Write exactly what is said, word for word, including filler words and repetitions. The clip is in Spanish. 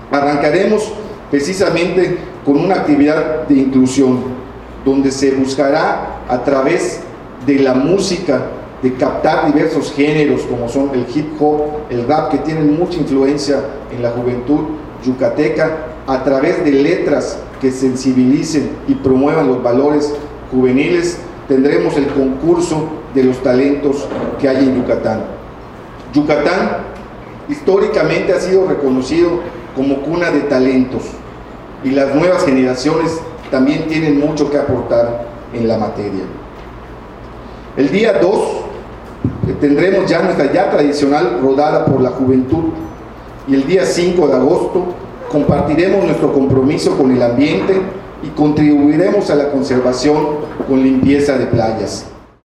Arrancaremos precisamente con una actividad de inclusión, donde se buscará a través de la música, de captar diversos géneros como son el hip hop, el rap, que tienen mucha influencia en la juventud yucateca, a través de letras que sensibilicen y promuevan los valores juveniles. Tendremos el concurso de los talentos que hay en Yucatán. Yucatán históricamente ha sido reconocido como cuna de talentos, y las nuevas generaciones también tienen mucho que aportar en la materia. El día dos tendremos ya nuestra ya tradicional rodada por la juventud, y el día cinco de agosto compartiremos nuestro compromiso con el ambiente y contribuiremos a la conservación con limpieza de playas.